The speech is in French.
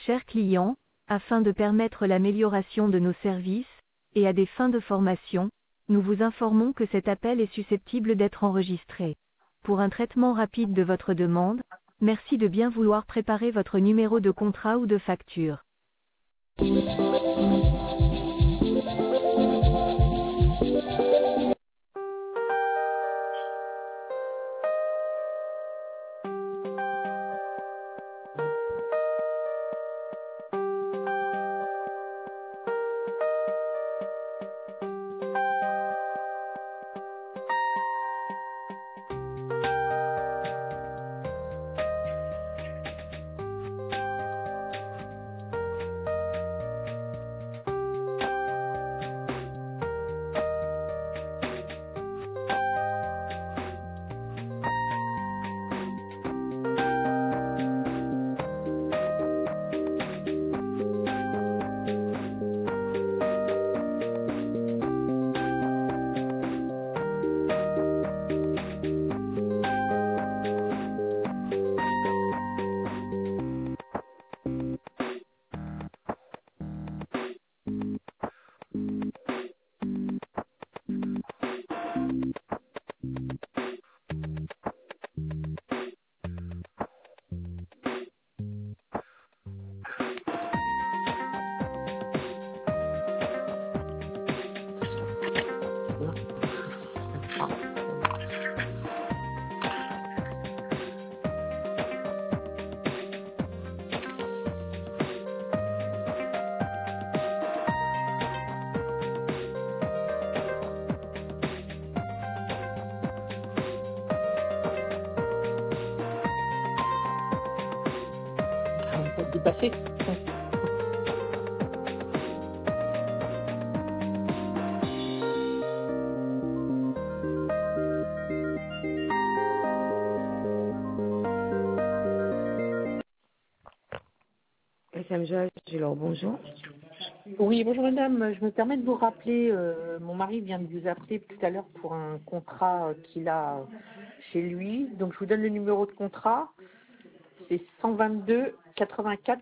Chers clients, afin de permettre l'amélioration de nos services, et à des fins de formation, nous vous informons que cet appel est susceptible d'être enregistré. Pour un traitement rapide de votre demande, merci de bien vouloir préparer votre numéro de contrat ou de facture. On peut dépasser. SMG, alors bonjour. Oui, bonjour madame, je me permets de vous rappeler, mon mari vient de vous appeler tout à l'heure pour un contrat qu'il a chez lui. Donc je vous donne le numéro de contrat, c'est 122 84